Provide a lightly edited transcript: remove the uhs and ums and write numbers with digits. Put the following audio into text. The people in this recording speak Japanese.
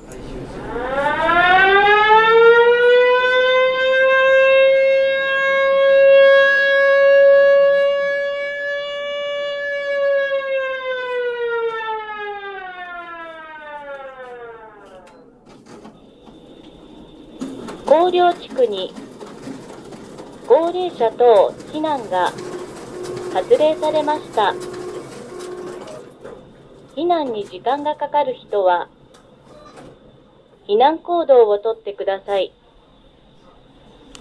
高陵地区に高齢者等避難が発令されました。避難に時間がかかる人は避難行動をとってください。